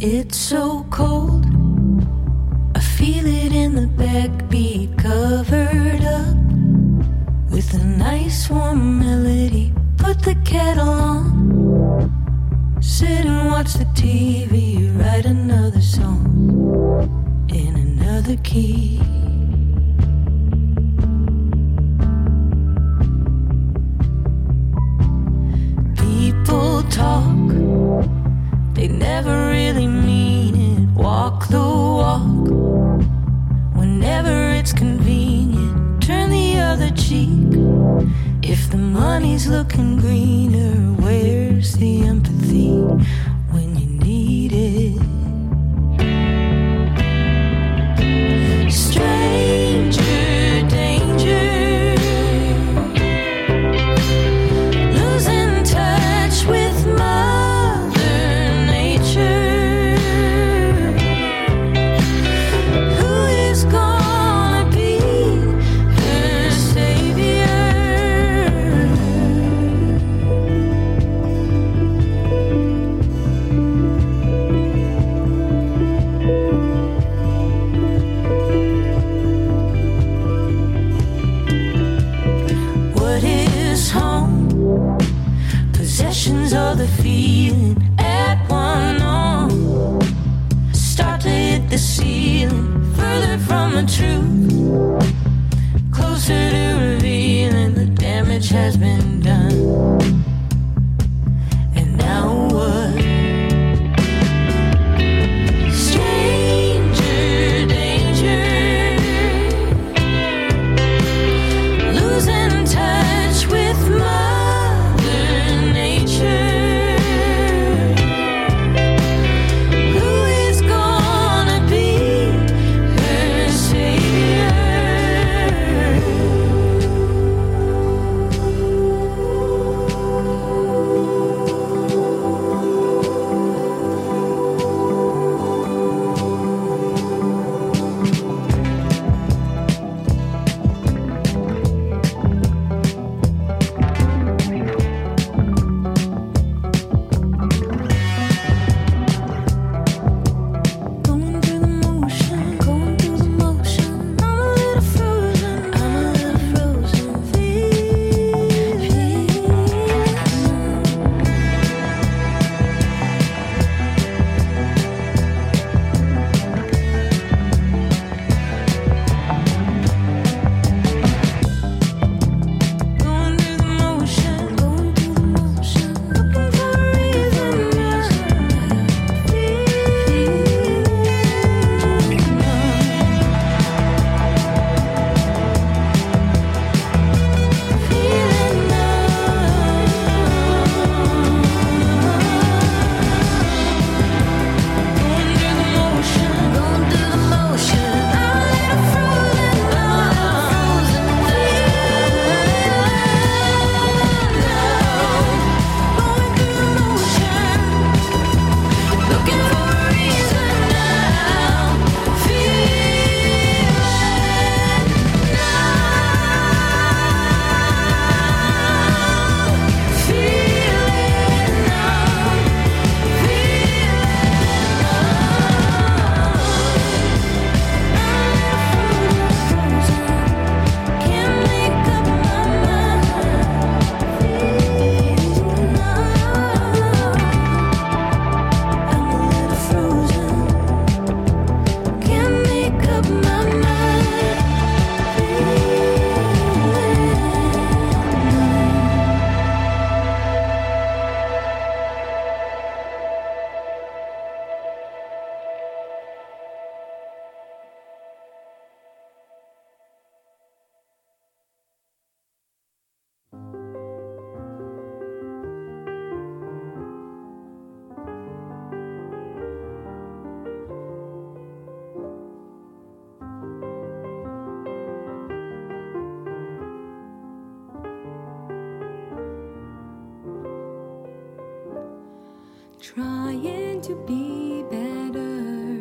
It's so cold, I feel it in the backbeat, covered up with a nice warm melody. Put the kettle on, sit and watch the TV, write another song in another key. People talk, they never really mean it. Walk the walk whenever it's convenient. Turn the other cheek if the money's looking greener. Where's the empathy when you need it? Stranger danger, losing touch with Mother Nature. Who is gonna be her savior? What is home? Possessions or the feeling at one arm start to hit the ceiling, further from the truth, closer to revealing the damage has been done. And now what? Stranger danger, losing touch with Mother Nature. Who is gonna be her savior? Going through the motion, I'm a little frozen, going through the motion, looking for a reason, trying to be better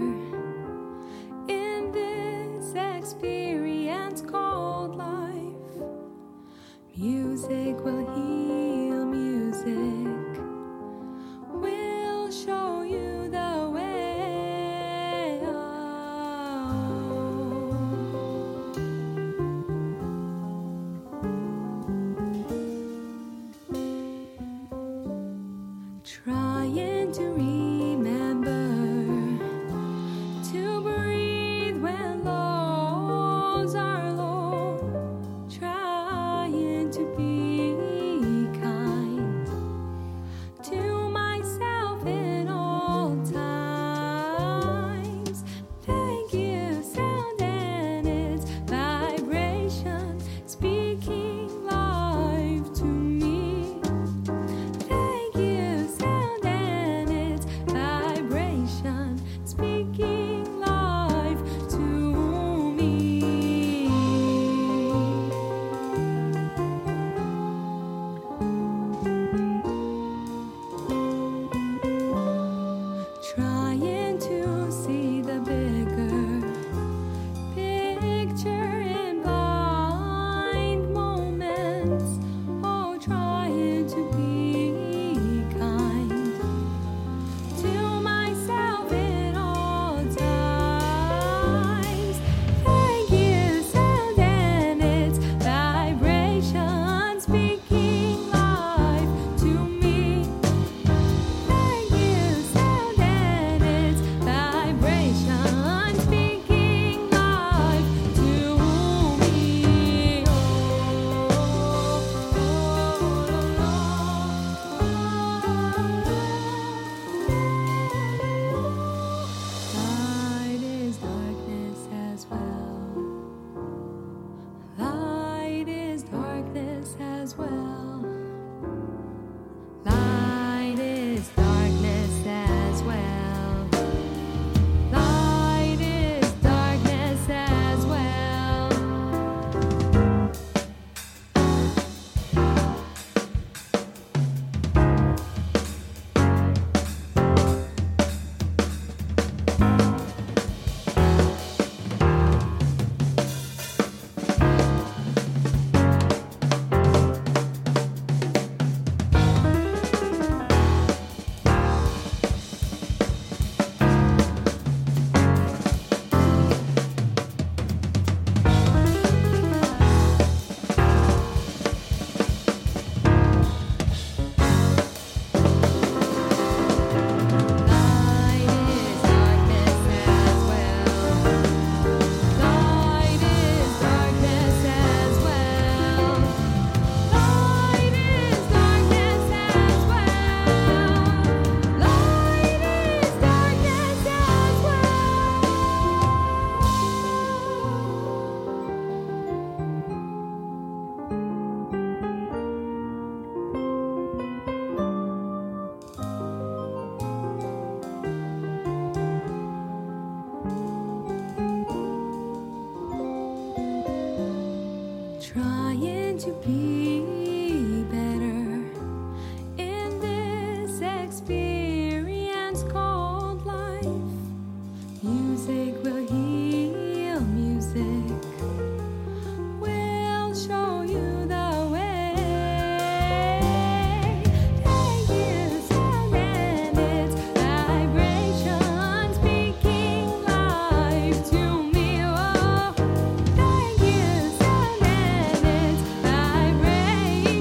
in this experience called life. Music will heal, music will show you the way. trying to be better in this experience called life. Music will heal, music will show you the way. Take you sound and its vibration speaking life to me. Oh, take you sound and its vibration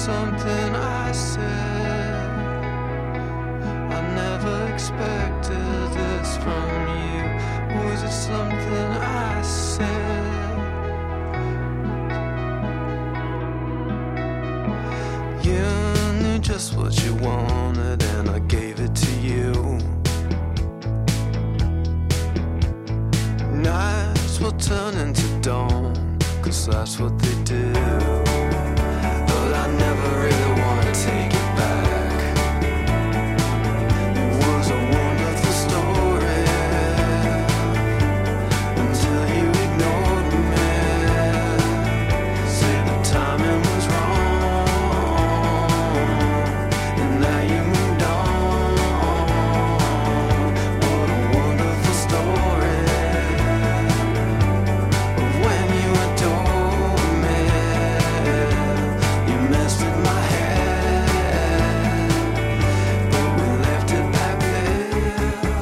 something I said? I never expected this from you. Was it something I said? You knew just what you wanted and I gave it to you. Nights will turn into dawn, 'cause that's what they do. But I never really wanna take it back. It was a wonderful story until you ignored me. Said the timing was wrong, and now you moved on. What a wonderful story of when you adored me. You messed with my head, but we left it back there.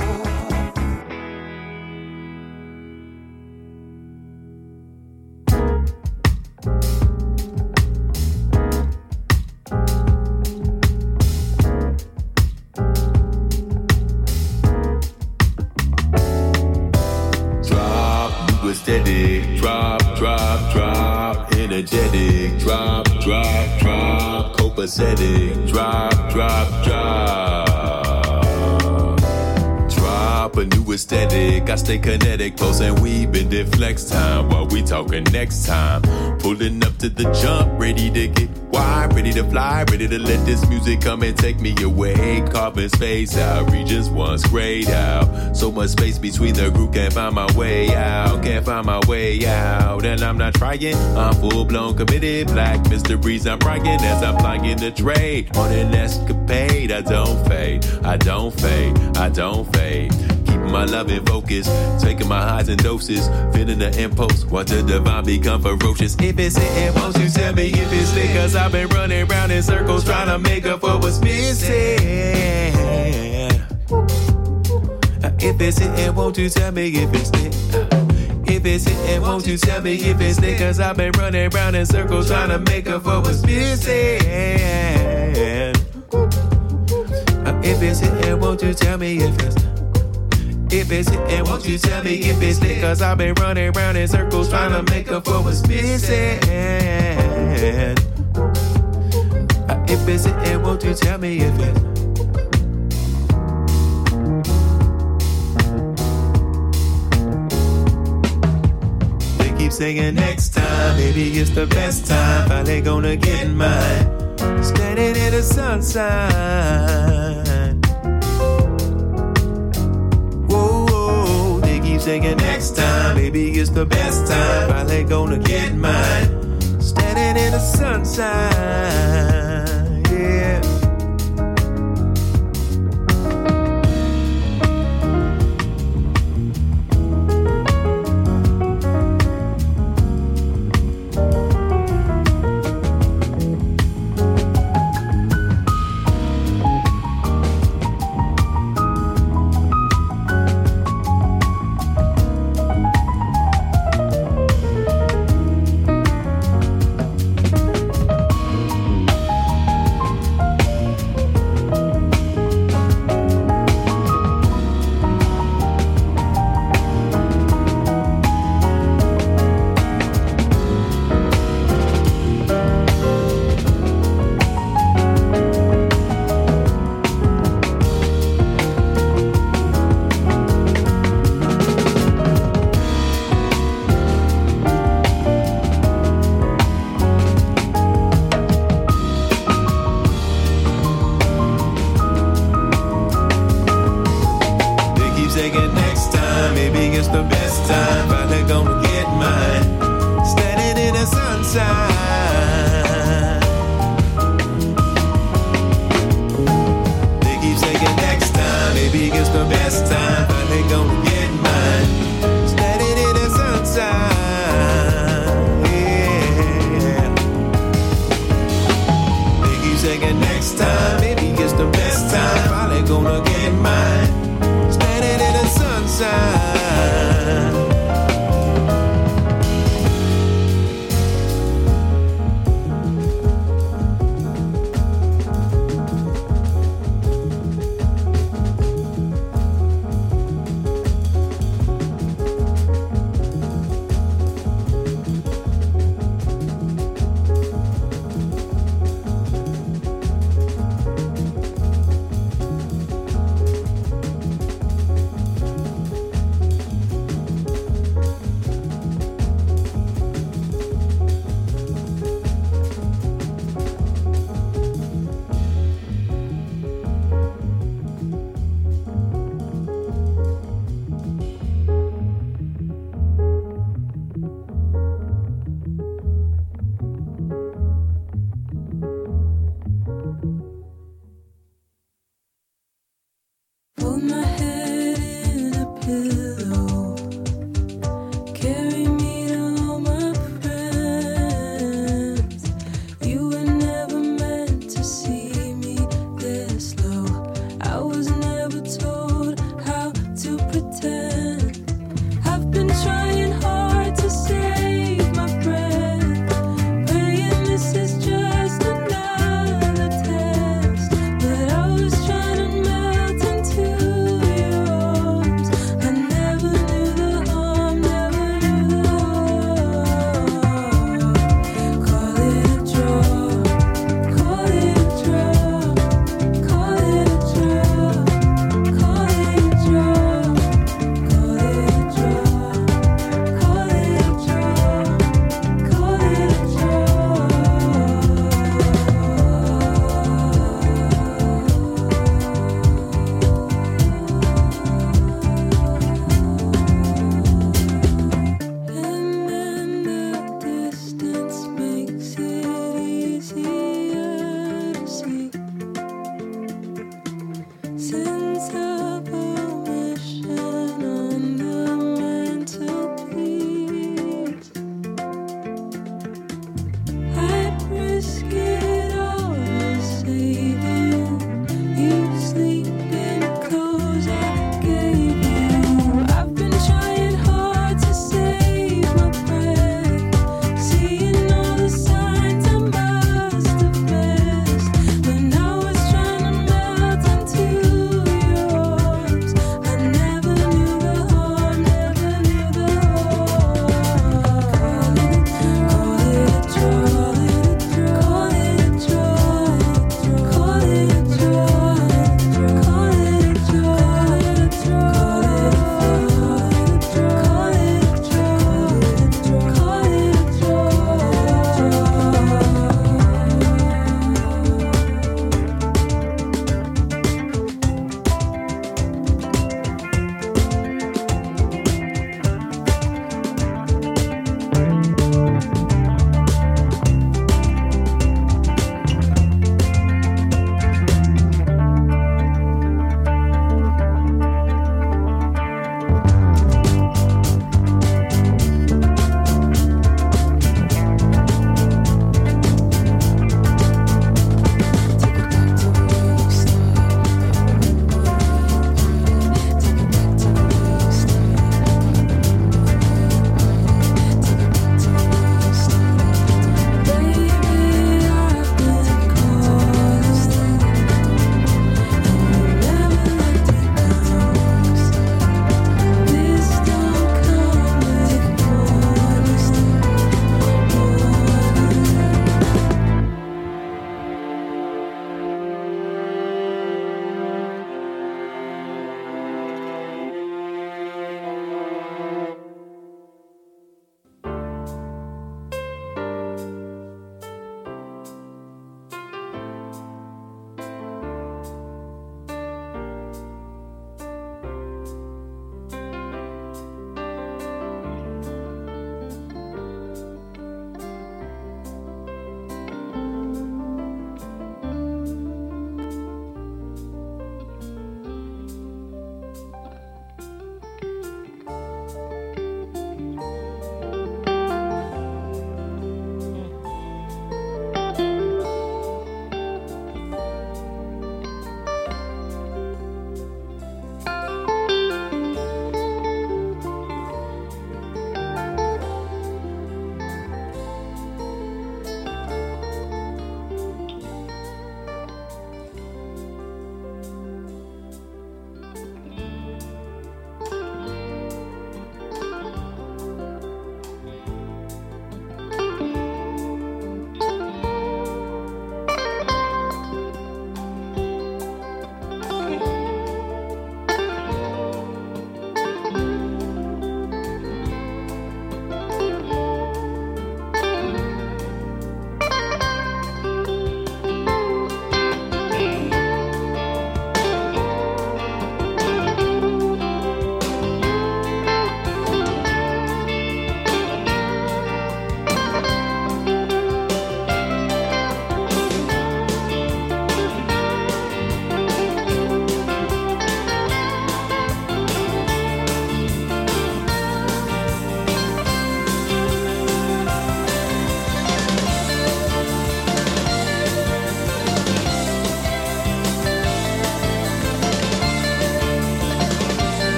Drop, new aesthetic. Drop, drop, drop. Energetic. Drop, drop, drop. Copacetic. Drop, drop, drop. Drop a new aesthetic. I stay kinetic, close and weave in flex time while we talking next time. Pulling up to the jump, ready to get wide, ready to fly, ready to let this music come and take me away. Carving space out, regions once grayed out. So much space between the group, can't find my way out, can't find my way out. And I'm not trying, I'm full blown committed. Black mysteries, I'm writing as I'm flying the trade. On an escapade, I don't fade, I don't fade, I don't fade. Keeping my love in focus, taking my highs and doses, feeling the impulse, watch the divine become ferocious. If it's hitting, won't you tell me if it's lit? 'Cause I've been running round in circles trying to make up for what's missing. If it's hitting, won't you tell me if it's lit? If it's hitting, won't you tell me if it's lit? 'Cause I've been running round in circles trying to make up for what's missing. If it's hitting, won't you tell me if it's If it's hitting, won't you tell me if it's lit? 'Cause I've been running round in circles trying to make up for what's missing. If it's hitting, won't you tell me if it's keep saying next time, maybe it's the best time. Finally gonna get mine. Standing in the sunshine. Whoa, whoa, they keep saying next time, maybe it's the best time. Finally gonna get mine. Standing in the sunshine, yeah.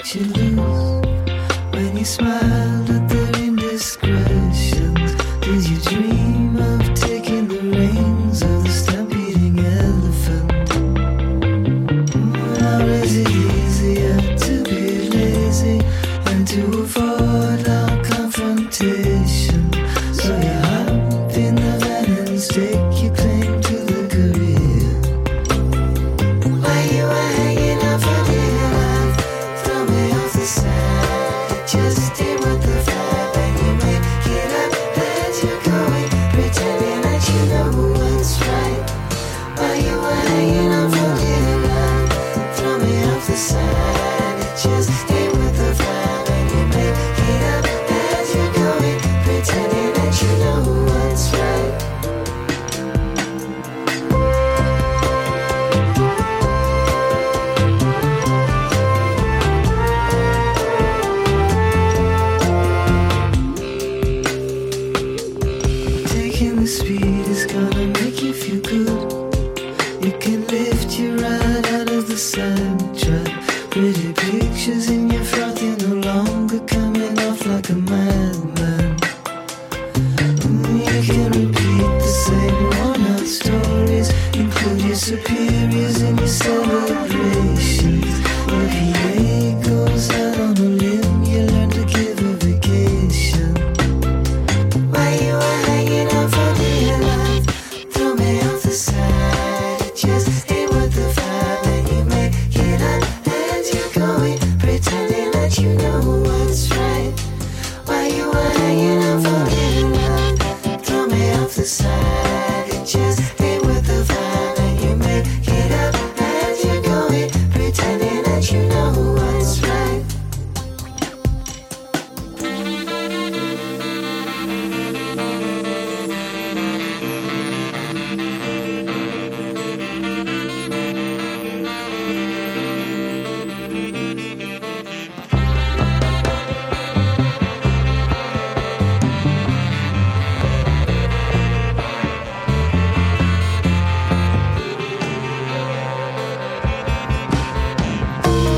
you lose when you smiled at their indiscretions? Did you dream of taking the reins of the stampeding elephant? Or is it easier to be lazy and to avoid our confrontation? So you hop in the van and stake your claim to the career. While you were hanging out for dear life, throw me off the side. Just stay with the vibe and you make it up as you're going, pretending that you know what's right. While you were hanging out for dear life, throw me off the side. Just stay with the vibe and you make it up as you're going, pretending that you know what's right. Taking the speed is gonna make you feel good. You can lift your ride out of the sidetrack. Pretty pictures in your froth, you're no longer coming off like a madman. You can repeat the same worn-out stories, include your superiors in your cell